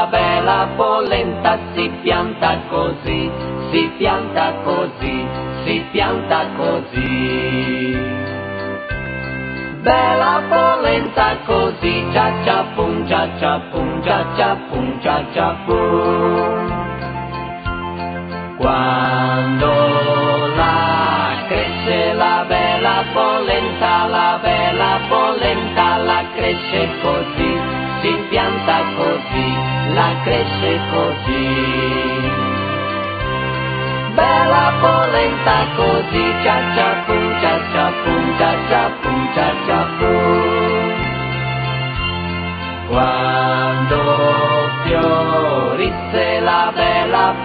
la bella polenta si pianta così, si pianta così, si pianta così. Bella polenta così, cia cia pum, cia cia pum, cia cia pum, cia cia pum. Quando la cresce la bella polenta la cresce così, si impianta così, la cresce così. Bella polenta così, cia cia pum, cia cia pum, cia cia pum, cia cia pum. Quando fiorisse la bella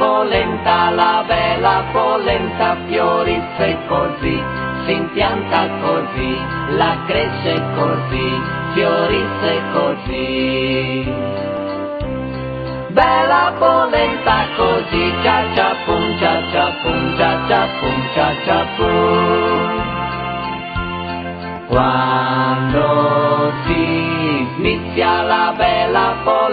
polenta fiorisse così, si impianta così, la cresce così, fiorisse così. Bella polenta così, cia cia pum, cia cia pum, cia cia pum, cia cia pum. Quando si smizia la bella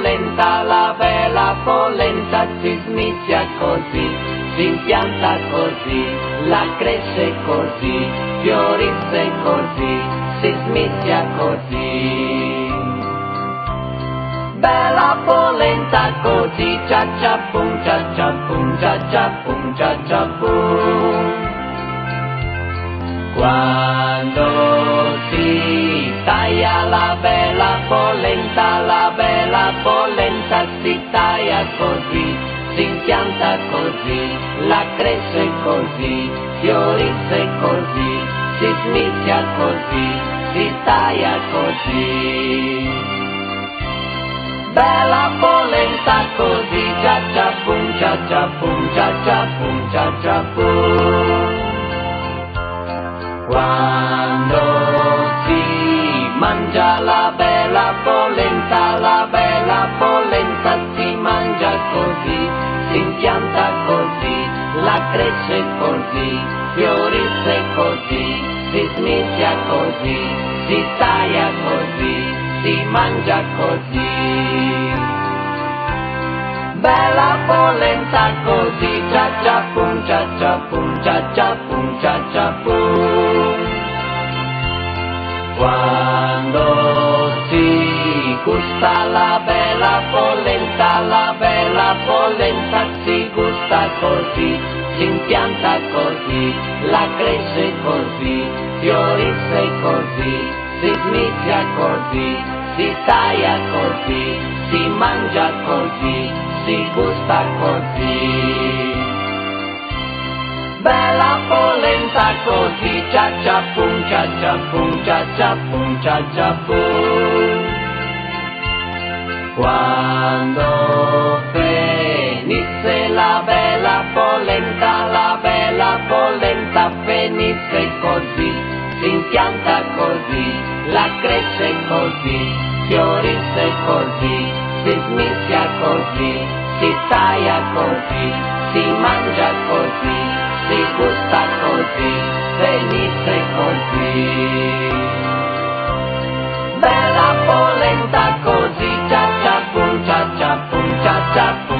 polenta si smizia così, si impianta così, la cresce così, fiorisse così, si smizia così. Bella polenta così, cia cia pum, cia cia pum, cia cia pum, cia cia pum. Quando si taglia la bella polenta si taglia così, si impianta così, la cresce così, fiorisse così, si smizia così, si taglia così. Bella polenta così, cia cia pum, cia cia pum, cia cia pum, cia cia pum. Quando si mangia la bella polenta si mangia così, si impianta così, la cresce così, fiorisse così, si smizia così, si taglia così, si mangia così. Bella polenta così, cia cia pum, cia cia pum, cia cia pum, cia cia pum. Quando si gusta la bella polenta si gusta così, si impianta così, la cresce così, fiorisse così, si smizia così, si taglia così, si mangia così, si gusta così. Bella polenta così, cia cia pum, cia cia pum, cia cia pum, cia cia pum. Quando venisse la bella polenta venisse così, si impianta così, la cresce così, fiorisse così, si smizia così, si taglia così, si mangia così, si gusta così, venisse così. Bella polenta così, cia cia pum, cia cia pum, cia cia pum.